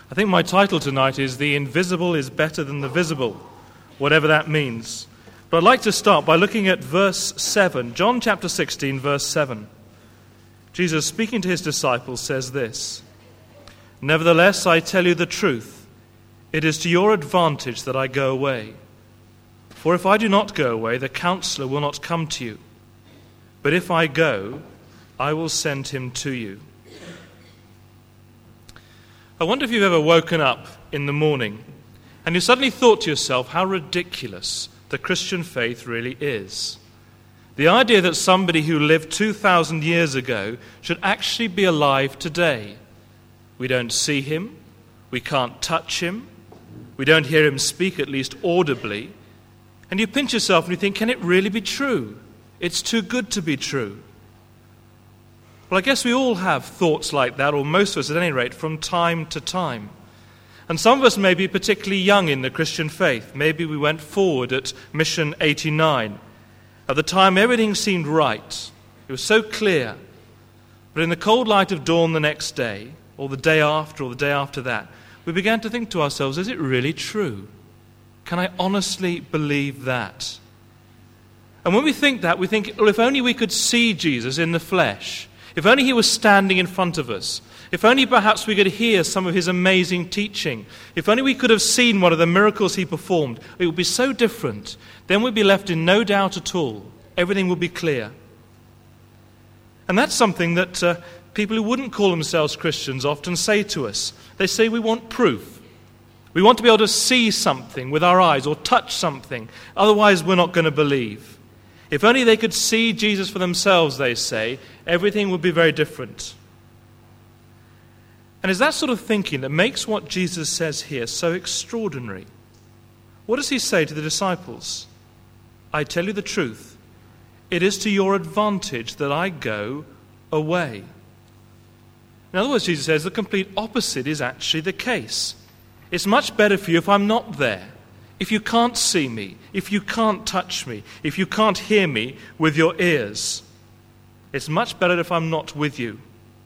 I think my title tonight is The Invisible is Better Than the Visible, whatever that means. But I'd like to start by looking at verse 7, John chapter 16, verse 7. Jesus, speaking to his disciples, says this, "Nevertheless, I tell you the truth. It is to your advantage that I go away. For if I do not go away, the Counselor will not come to you. But if I go, I will send him to you." I wonder if you've ever woken up in the morning and you suddenly thought to yourself how ridiculous the Christian faith really is. The idea that somebody who lived 2,000 years ago should actually be alive today. We don't see him, we can't touch him, we don't hear him speak, at least audibly. And you pinch yourself and you think, can it really be true? It's too good to be true. Well, I guess we all have thoughts like that, or most of us at any rate, from time to time. And some of us may be particularly young in the Christian faith. Maybe we went forward at Mission 89. At the time, everything seemed right. It was so clear. But in the cold light of dawn the next day, or the day after that, we began to think to ourselves, is it really true? Can I honestly believe that? And when we think that, we think, well, if only we could see Jesus in the flesh. If only he was standing in front of us. If only perhaps we could hear some of his amazing teaching. If only we could have seen one of the miracles he performed. It would be so different. Then we'd be left in no doubt at all. Everything would be clear. And that's something that people who wouldn't call themselves Christians often say to us. They say we want proof. We want to be able to see something with our eyes or touch something. Otherwise we're not going to believe. If only they could see Jesus for themselves, they say, everything would be very different. And it's that sort of thinking that makes what Jesus says here so extraordinary. What does he say to the disciples? I tell you the truth. It is to your advantage that I go away. In other words, Jesus says the complete opposite is actually the case. It's much better for you if I'm not there. If you can't see me, if you can't touch me, if you can't hear me with your ears, it's much better if I'm not with you.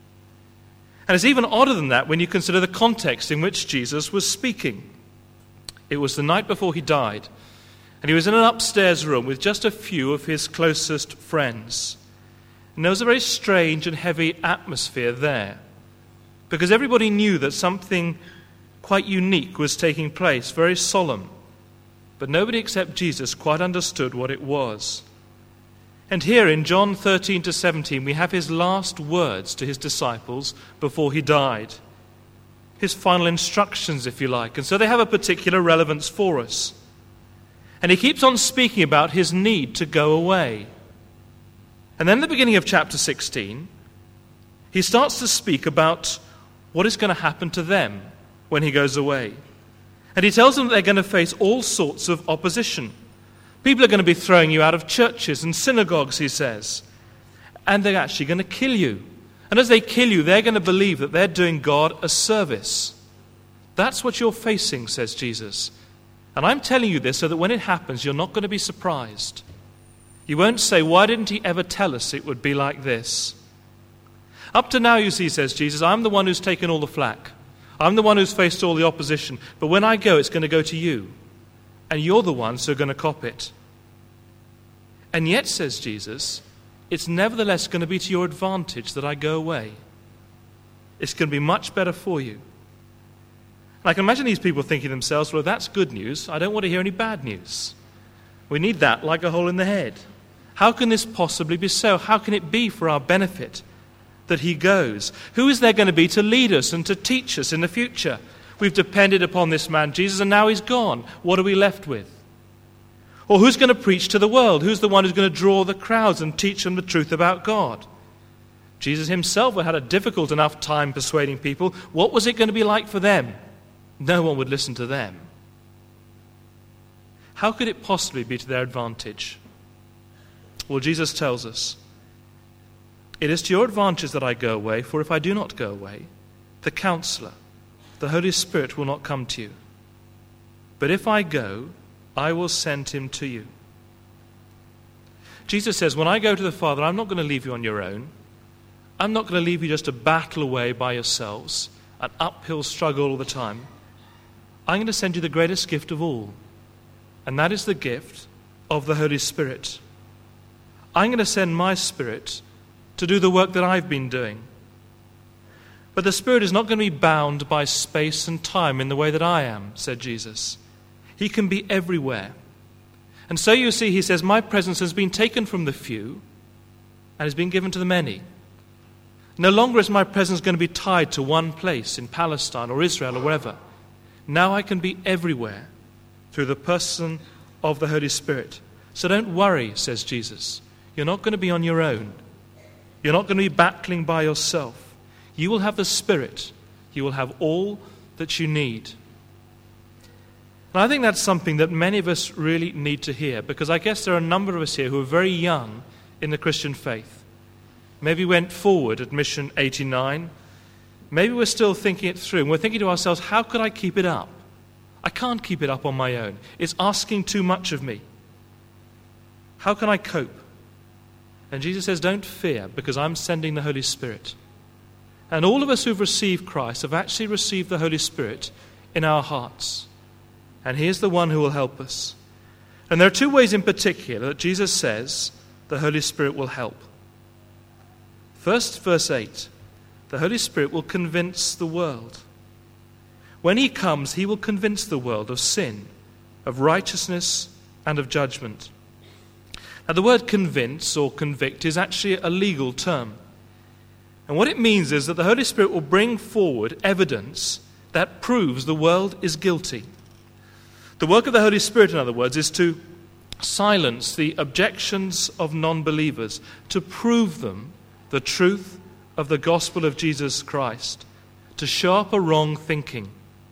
And it's even odder than that when you consider the context in which Jesus was speaking. It was the night before he died, and he was in an upstairs room with just a few of his closest friends. And there was a very strange and heavy atmosphere there, because everybody knew that something quite unique was taking place, very solemn. But nobody except Jesus quite understood what it was. And here in John 13 to 17, we have his last words to his disciples before he died. His final instructions, if you like. And so they have a particular relevance for us. And he keeps on speaking about his need to go away. And then at the beginning of chapter 16, he starts to speak about what is going to happen to them when he goes away. And he tells them that they're going to face all sorts of opposition. People are going to be throwing you out of churches and synagogues, he says. And they're actually going to kill you. And as they kill you, they're going to believe that they're doing God a service. That's what you're facing, says Jesus. And I'm telling you this so that when it happens, you're not going to be surprised. You won't say, why didn't he ever tell us it would be like this? Up to now, you see, says Jesus, I'm the one who's taken all the flack. I'm the one who's faced all the opposition. But when I go, it's going to go to you. And you're the ones who are going to cop it. And yet, says Jesus, it's nevertheless going to be to your advantage that I go away. It's going to be much better for you. And I can imagine these people thinking to themselves, well, that's good news. I don't want to hear any bad news. We need that like a hole in the head. How can this possibly be so? How can it be for our benefit that he goes? Who is there going to be to lead us and to teach us in the future? We've depended upon this man, Jesus, and now he's gone. What are we left with? Or who's going to preach to the world? Who's the one who's going to draw the crowds and teach them the truth about God? Jesus himself had a difficult enough time persuading people. What was it going to be like for them? No one would listen to them. How could it possibly be to their advantage? Well, Jesus tells us, it is to your advantage that I go away, for if I do not go away, the Counselor, the Holy Spirit, will not come to you. But if I go, I will send him to you. Jesus says, when I go to the Father, I'm not going to leave you on your own. I'm not going to leave you just to battle away by yourselves. an uphill struggle all the time, I'm going to send you the greatest gift of all, and that is the gift of the Holy Spirit. I'm going to send my Spirit to do the work that I've been doing. But the Spirit is not going to be bound by space and time in the way that I am, said Jesus. He can be everywhere. And so you see, he says, my presence has been taken from the few and has been given to the many. No longer is my presence going to be tied to one place in Palestine or Israel or wherever. Now I can be everywhere through the person of the Holy Spirit. So don't worry, says Jesus. You're not going to be on your own. You're not going to be battling by yourself. You will have the Spirit. You will have all that you need. And I think that's something that many of us really need to hear, because I guess there are a number of us here who are very young in the Christian faith. Maybe went forward at Mission 89. Maybe we're still thinking it through, and we're thinking to ourselves, how could I keep it up? I can't keep it up on my own. It's asking too much of me. How can I cope? And Jesus says, don't fear, because I'm sending the Holy Spirit. And all of us who've received Christ have actually received the Holy Spirit in our hearts. And he is the one who will help us. And there are two ways in particular that Jesus says the Holy Spirit will help. First, verse 8, the Holy Spirit will convince the world. When he comes, he will convince the world of sin, of righteousness, and of judgment. Now, the word convince or convict is actually a legal term. And what it means is that the Holy Spirit will bring forward evidence that proves the world is guilty. The work of the Holy Spirit, in other words, is to silence the objections of non-believers, to prove them the truth of the gospel of Jesus Christ, to show up a wrong thinking.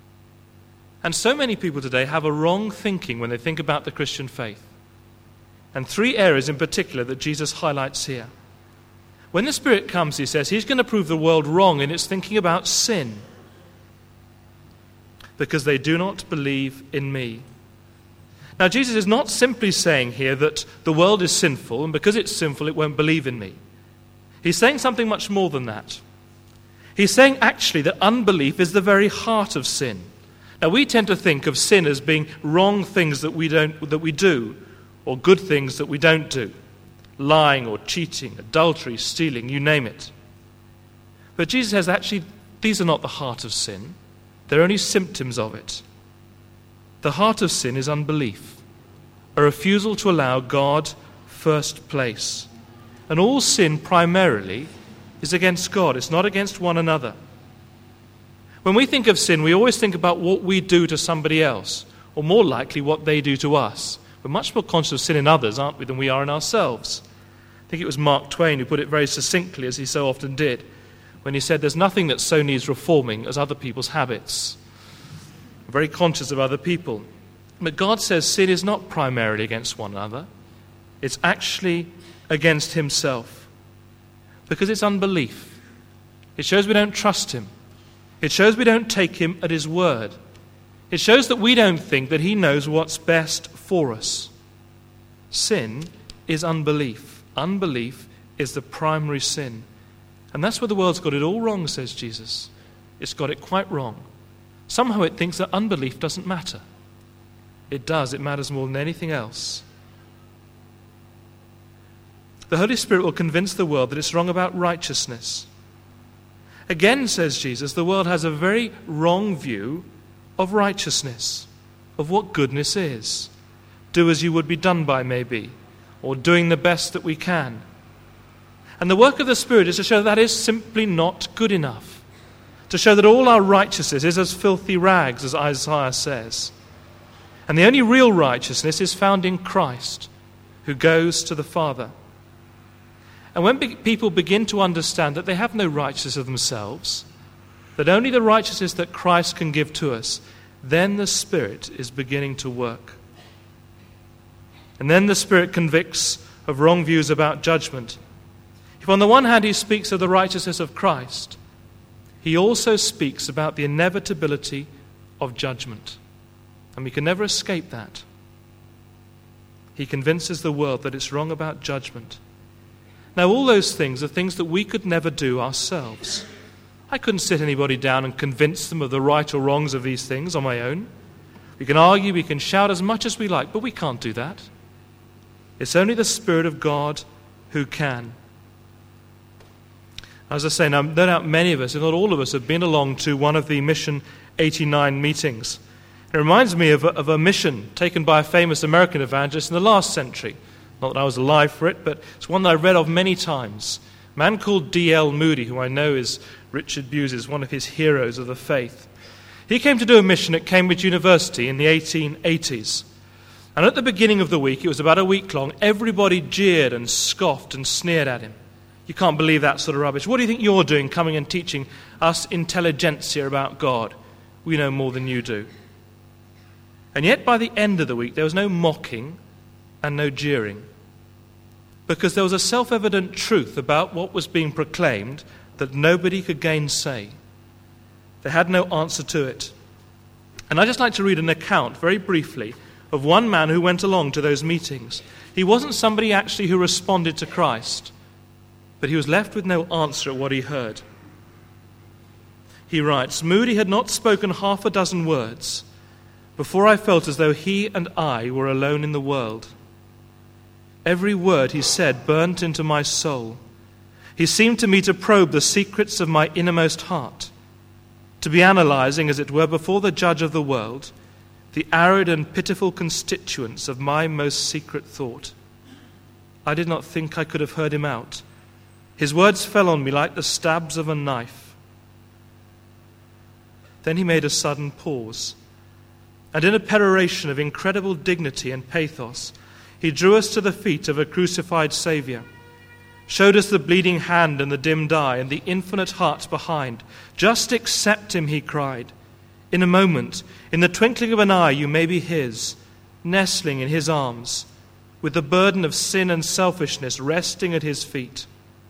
And so many people today have a wrong thinking when they think about the Christian faith. And three areas in particular that Jesus highlights here. When the Spirit comes, he says, he's going to prove the world wrong in its thinking about sin, because they do not believe in me. Now, Jesus is not simply saying here that the world is sinful, and because it's sinful, it won't believe in me. He's saying something much more than that. He's saying actually that unbelief is the very heart of sin. Now, we tend to think of sin as being wrong things that we do, or good things that we don't do. Lying or cheating, adultery, stealing, you name it. But Jesus says actually these are not the heart of sin. They're only symptoms of it. The heart of sin is unbelief, a refusal to allow God first place. And all sin primarily is against God. It's not against one another. When we think of sin, we always think about what we do to somebody else, or more likely what they do to us. We're much more conscious of sin in others, aren't we, than we are in ourselves. I think it was Mark Twain who put it very succinctly, as he so often did, when he said there's nothing that so needs reforming as other people's habits. We're very conscious of other people. But God says sin is not primarily against one another. It's actually against himself. Because it's unbelief. It shows we don't trust him. It shows we don't take him at his word. It shows that we don't think that he knows what's best for us. Sin is unbelief. Unbelief is the primary sin. And that's where the world's got it all wrong, says Jesus. It's got it quite wrong. Somehow it thinks that unbelief doesn't matter. It does. It matters more than anything else. The Holy Spirit will convince the world that it's wrong about righteousness. Again, says Jesus, the world has a very wrong view of righteousness, of what goodness is. Do as you would be done by, maybe, or doing the best that we can. And the work of the Spirit is to show that is simply not good enough, to show that all our righteousness is as filthy rags, as Isaiah says. And the only real righteousness is found in Christ, who goes to the Father. And when people begin to understand that they have no righteousness of themselves, that only the righteousness that Christ can give to us, then the Spirit is beginning to work. And then the Spirit convicts of wrong views about judgment. If on the one hand he speaks of the righteousness of Christ, he also speaks about the inevitability of judgment. And we can never escape that. He convinces the world that it's wrong about judgment. Now, all those things are things that we could never do ourselves. I couldn't sit anybody down and convince them of the right or wrongs of these things on my own. We can argue, we can shout as much as we like, but we can't do that. It's only the Spirit of God who can. As I say, now, no doubt many of us, if not all of us, have been along to one of the Mission 89 meetings. It reminds me of a mission taken by a famous American evangelist in the last century. Not that I was alive for it, but it's one that I read of many times. A man called D.L. Moody, who I know is Richard Bewes, one of his heroes of the faith. He came to do a mission at Cambridge University in the 1880s. And at the beginning of the week, it was about a week long, everybody jeered and scoffed and sneered at him. You can't believe that sort of rubbish. What do you think you're doing coming and teaching us intelligentsia about God? We know more than you do. And yet by the end of the week, there was no mocking and no jeering. Because there was a self-evident truth about what was being proclaimed that nobody could gainsay. They had no answer to it. And I'd just like to read an account, very briefly, of one man who went along to those meetings. He wasn't somebody actually who responded to Christ, but he was left with no answer at what he heard. He writes, "Moody had not spoken half a dozen words before I felt as though he and I were alone in the world. Every word he said burnt into my soul. He seemed to me to probe the secrets of my innermost heart, to be analyzing, as it were, before the judge of the world, the arid and pitiful constituents of my most secret thought. I did not think I could have heard him out. His words fell on me like the stabs of a knife." Then he made a sudden pause, and in a peroration of incredible dignity and pathos, he drew us to the feet of a crucified Saviour, showed us the bleeding hand and the dimmed eye and the infinite heart behind. "Just accept him," he cried. "In a moment, in the twinkling of an eye, you may be his, nestling in his arms, with the burden of sin and selfishness resting at his feet."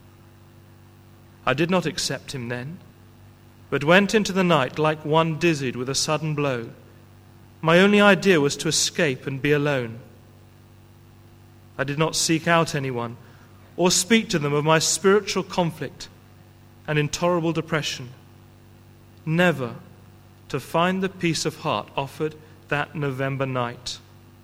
I did not accept him then, but went into the night like one dizzied with a sudden blow. My only idea was to escape and be alone. I did not seek out anyone or speak to them of my spiritual conflict and intolerable depression. Never to find the peace of heart offered that November night.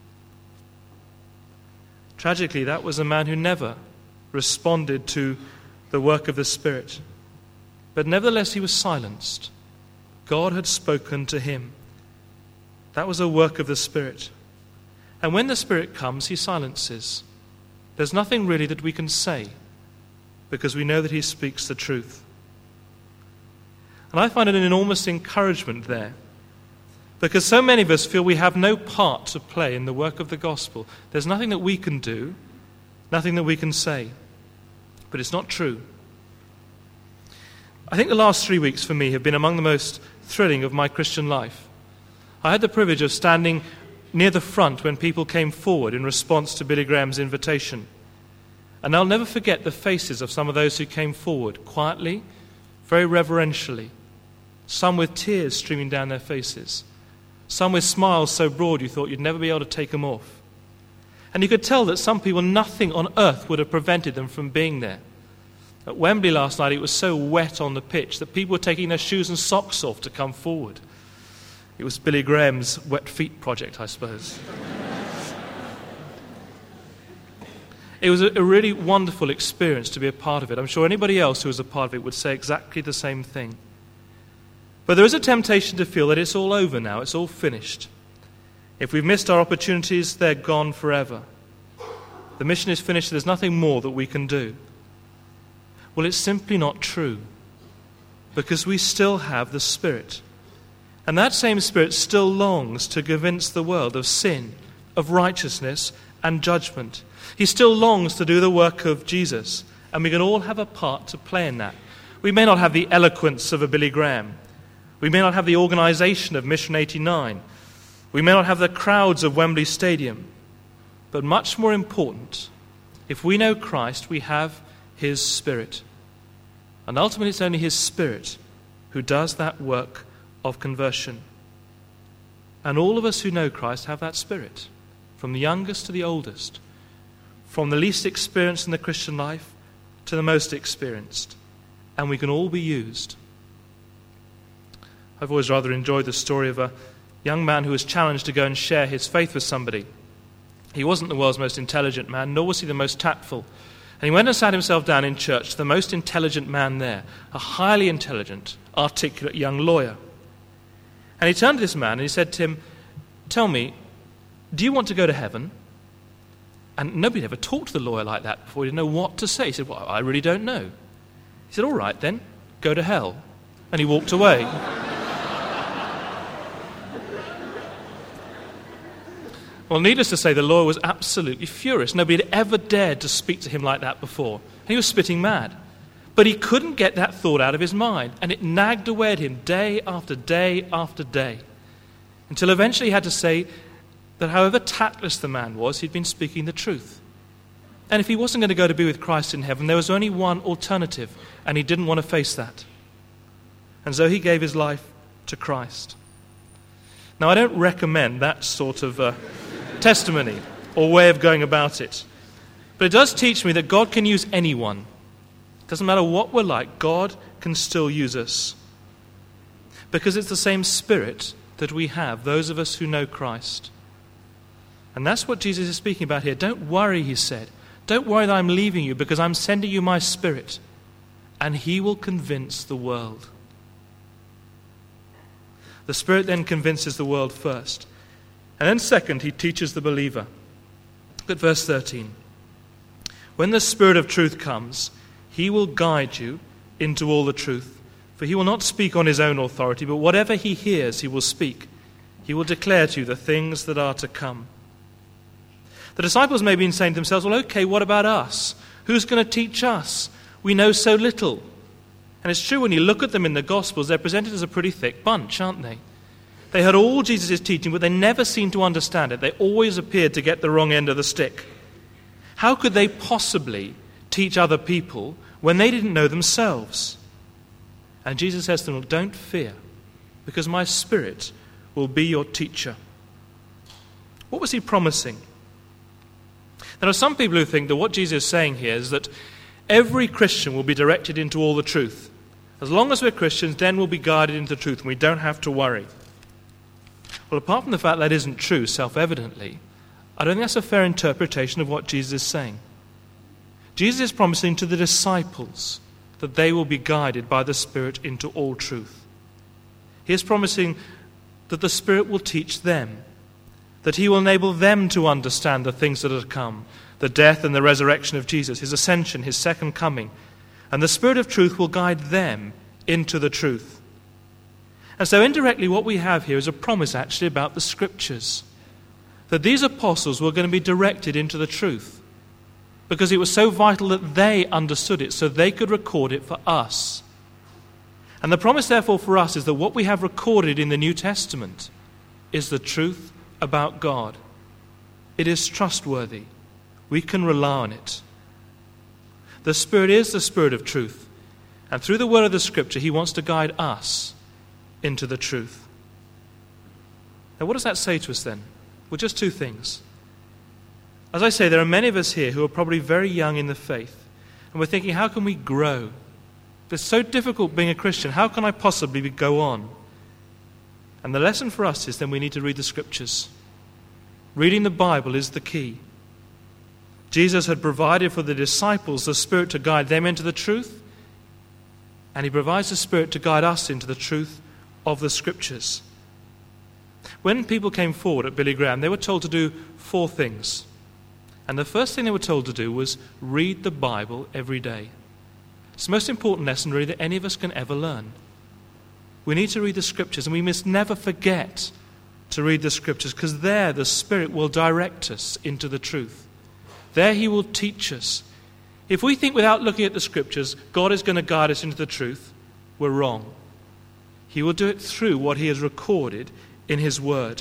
Tragically, that was a man who never responded to the work of the Spirit. But nevertheless, he was silenced. God had spoken to him. That was a work of the Spirit. And when the Spirit comes, he silences. There's nothing really that we can say, because we know that he speaks the truth. And I find it an enormous encouragement there, because so many of us feel we have no part to play in the work of the gospel. There's nothing that we can do, nothing that we can say. But it's not true. I think the last 3 weeks for me have been among the most thrilling of my Christian life. I had the privilege of standing near the front when people came forward in response to Billy Graham's invitation. And I'll never forget the faces of some of those who came forward quietly, very reverentially, some with tears streaming down their faces, some with smiles so broad you thought you'd never be able to take them off. And you could tell that some people, nothing on earth would have prevented them from being there. At Wembley last night, it was so wet on the pitch that people were taking their shoes and socks off to come forward. It was Billy Graham's wet feet project, I suppose. It was a really wonderful experience to be a part of it. I'm sure anybody else who was a part of it would say exactly the same thing. But there is a temptation to feel that it's all over now, it's all finished. If we've missed our opportunities, they're gone forever. The mission is finished, there's nothing more that we can do. Well, it's simply not true, because we still have the Spirit. And that same Spirit still longs to convince the world of sin, of righteousness, and judgment. He still longs to do the work of Jesus, and we can all have a part to play in that. We may not have the eloquence of a Billy Graham. We may not have the organization of Mission 89. We may not have the crowds of Wembley Stadium. But much more important, if we know Christ, we have his Spirit. And ultimately, it's only his Spirit who does that work of conversion. And all of us who know Christ have that Spirit, from the youngest to the oldest, from the least experienced in the Christian life to the most experienced. And we can all be used. I've always rather enjoyed the story of a young man who was challenged to go and share his faith with somebody. He wasn't the world's most intelligent man, nor was he the most tactful. And he went and sat himself down in church, the most intelligent man there, a highly intelligent, articulate young lawyer. And he turned to this man and he said to him, "Tell me, do you want to go to heaven?" And nobody had ever talked to the lawyer like that before. He didn't know what to say. He said, "Well, I really don't know." He said, "All right then, go to hell." And he walked away. Well, needless to say, the lawyer was absolutely furious. Nobody had ever dared to speak to him like that before. And he was spitting mad. But he couldn't get that thought out of his mind, and it nagged away at him day after day after day, until eventually he had to say that however tactless the man was, he'd been speaking the truth. And if he wasn't going to go to be with Christ in heaven, there was only one alternative, and he didn't want to face that. And so he gave his life to Christ. Now, I don't recommend that sort of testimony or way of going about it. But it does teach me that God can use anyone. It doesn't matter what we're like, God can still use us. Because it's the same Spirit that we have, those of us who know Christ. And that's what Jesus is speaking about here. Don't worry, he said. Don't worry that I'm leaving you, because I'm sending you my Spirit, and he will convince the world. The Spirit then convinces the world first. And then second, he teaches the believer. Look at verse 13. When the Spirit of truth comes, he will guide you into all the truth. For he will not speak on his own authority, but whatever he hears, he will speak. He will declare to you the things that are to come. The disciples may have been saying to themselves, well, okay, what about us? Who's going to teach us? We know so little. And it's true, when you look at them in the Gospels, they're presented as a pretty thick bunch, aren't they? They heard all Jesus' teaching, but they never seemed to understand it. They always appeared to get the wrong end of the stick. How could they possibly teach other people when they didn't know themselves? And Jesus says to them, don't fear, because my Spirit will be your teacher. What was he promising? There are some people who think that what Jesus is saying here is that every Christian will be directed into all the truth. As long as we're Christians, then we'll be guided into the truth, and we don't have to worry. Well, apart from the fact that isn't true, self-evidently, I don't think that's a fair interpretation of what Jesus is saying. Jesus is promising to the disciples that they will be guided by the Spirit into all truth. He is promising that the Spirit will teach them, that he will enable them to understand the things that are to come, the death and the resurrection of Jesus, his ascension, his second coming, and the Spirit of truth will guide them into the truth. And so indirectly what we have here is a promise actually about the Scriptures, that these apostles were going to be directed into the truth, because it was so vital that they understood it so they could record it for us. And the promise therefore for us is that what we have recorded in the New Testament is the truth about God. It is trustworthy. We can rely on it. The Spirit is the Spirit of truth, and through the word of the Scripture he wants to guide us into the truth. Now, what does that say to us then? Well, just two things. As I say, there are many of us here who are probably very young in the faith, and we're thinking, how can we grow? It's so difficult being a Christian. How can I possibly go on? And the lesson for us is then we need to read the Scriptures. Reading the Bible is the key. Jesus had provided for the disciples the Spirit to guide them into the truth, and he provides the Spirit to guide us into the truth of the Scriptures. When people came forward at Billy Graham, they were told to do 4 things. And the first thing they were told to do was read the Bible every day. It's the most important lesson really that any of us can ever learn. We need to read the Scriptures, and we must never forget to read the Scriptures, because there the Spirit will direct us into the truth. There he will teach us. If we think without looking at the Scriptures God is going to guide us into the truth, we're wrong. He will do it through what he has recorded in his word.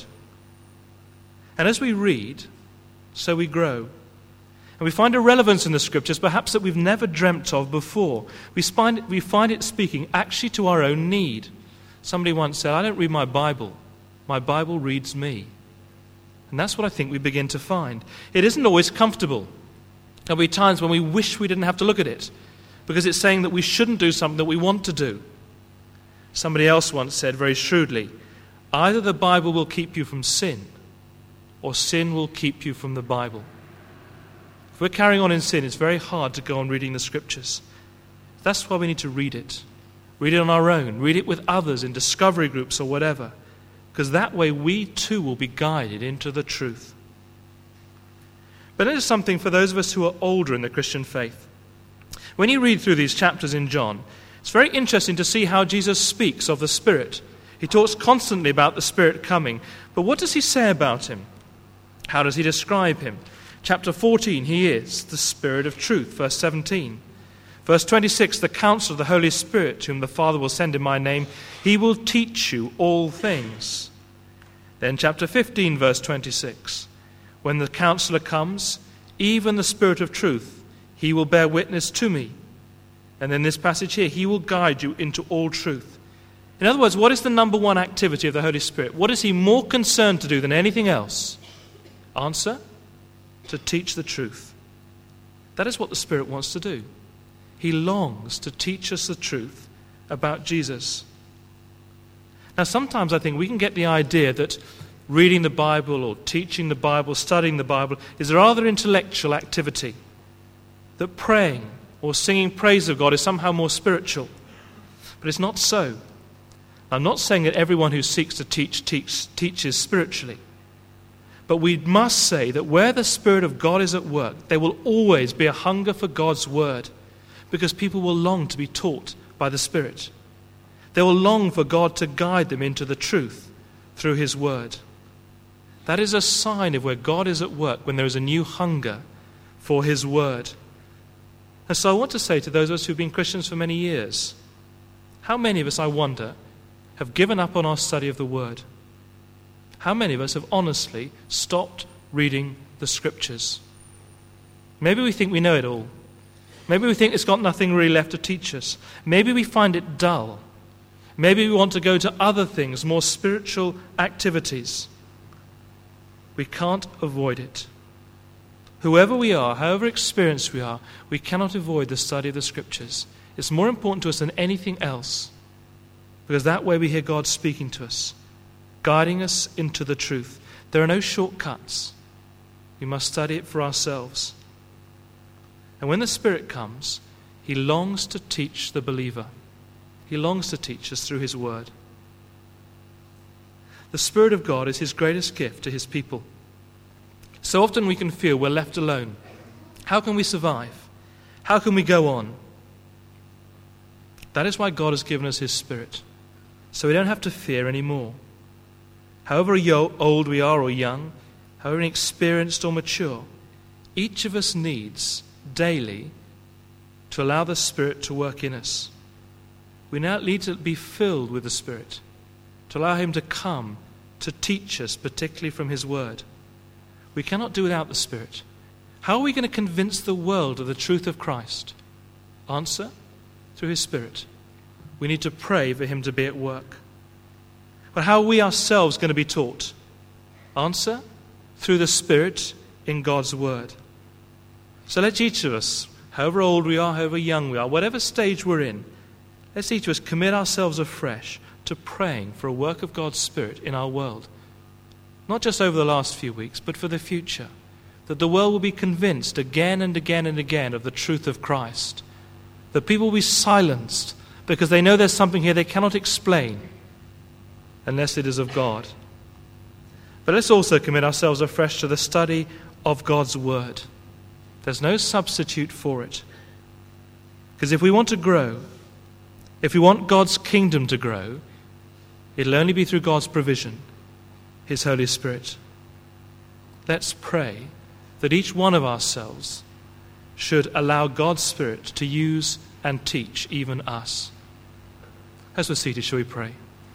And as we read, so we grow. And we find a relevance in the Scriptures perhaps that we've never dreamt of before. We find it speaking actually to our own need. Somebody once said, I don't read my Bible reads me. And that's what I think we begin to find. It isn't always comfortable. There'll be times when we wish we didn't have to look at it, because it's saying that we shouldn't do something that we want to do. Somebody else once said very shrewdly, either the Bible will keep you from sin, or sin will keep you from the Bible. If we're carrying on in sin, it's very hard to go on reading the Scriptures. That's why we need to read it. Read it on our own. Read it with others in discovery groups or whatever. Because that way we too will be guided into the truth. But it is something for those of us who are older in the Christian faith. When you read through these chapters in John, it's very interesting to see how Jesus speaks of the Spirit. He talks constantly about the Spirit coming. But what does he say about him? How does he describe him? Chapter 14, he is the Spirit of truth, verse 17. Verse 26, the Counselor of the Holy Spirit, whom the Father will send in my name, he will teach you all things. Then chapter 15, verse 26, when the Counselor comes, even the Spirit of truth, he will bear witness to me. And then this passage here, he will guide you into all truth. In other words, what is the number one activity of the Holy Spirit? What is he more concerned to do than anything else? Answer, to teach the truth. That is what the Spirit wants to do. He longs to teach us the truth about Jesus. Now, sometimes I think we can get the idea that reading the Bible or teaching the Bible, studying the Bible, is a rather intellectual activity. That praying or singing praise of God is somehow more spiritual. But it's not so. I'm not saying that everyone who seeks to teaches spiritually. But we must say that where the Spirit of God is at work, there will always be a hunger for God's Word, because people will long to be taught by the Spirit. They will long for God to guide them into the truth through His Word. That is a sign of where God is at work, when there is a new hunger for His Word. And so I want to say to those of us who've been Christians for many years, how many of us, I wonder, have given up on our study of the Word? How many of us have honestly stopped reading the Scriptures? Maybe we think we know it all. Maybe we think it's got nothing really left to teach us. Maybe we find it dull. Maybe we want to go to other things, more spiritual activities. We can't avoid it. Whoever we are, however experienced we are, we cannot avoid the study of the Scriptures. It's more important to us than anything else, because that way we hear God speaking to us, guiding us into the truth. There are no shortcuts. We must study it for ourselves. And when the Spirit comes, He longs to teach the believer. He longs to teach us through His Word. The Spirit of God is His greatest gift to His people. So often we can feel we're left alone. How can we survive? How can we go on? That is why God has given us His Spirit, so we don't have to fear anymore. However old we are or young, however inexperienced or mature, each of us needs daily to allow the Spirit to work in us. We now need to be filled with the Spirit, to allow Him to come to teach us, particularly from His Word. We cannot do without the Spirit. How are we going to convince the world of the truth of Christ? Answer, through His Spirit. We need to pray for Him to be at work. But how are we ourselves going to be taught? Answer, through the Spirit in God's Word. So let each of us, however old we are, however young we are, whatever stage we're in, let's each of us commit ourselves afresh to praying for a work of God's Spirit in our world. Not just over the last few weeks, but for the future. That the world will be convinced again and again and again of the truth of Christ. That people will be silenced because they know there's something here they cannot explain unless it is of God. But let's also commit ourselves afresh to the study of God's Word. There's no substitute for it. Because if we want to grow, if we want God's kingdom to grow, it'll only be through God's provision, His Holy Spirit. Let's pray that each one of ourselves should allow God's Spirit to use and teach even us. As we're seated, shall we pray?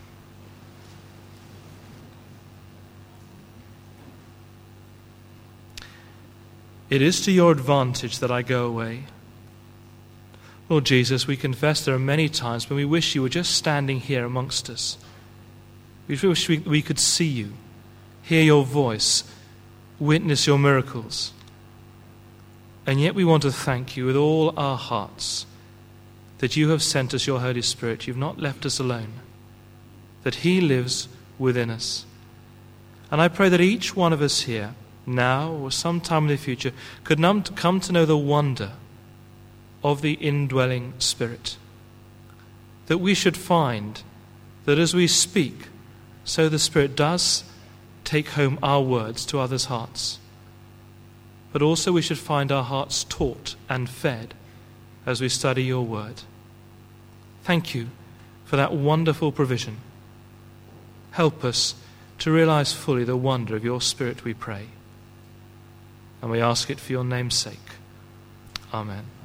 It is to your advantage that I go away. Lord Jesus, we confess there are many times when we wish you were just standing here amongst us. We wish we could see you, hear your voice, witness your miracles. And yet we want to thank you with all our hearts that you have sent us your Holy Spirit. You've not left us alone. that he lives within us. And I pray that each one of us here, now or sometime in the future, could come to know the wonder of the indwelling Spirit. That we should find that as we speak, so the Spirit does take home our words to others' hearts. But also we should find our hearts taught and fed as we study your word. Thank you for that wonderful provision. Help us to realize fully the wonder of your Spirit, we pray. And we ask it for your name's sake. Amen.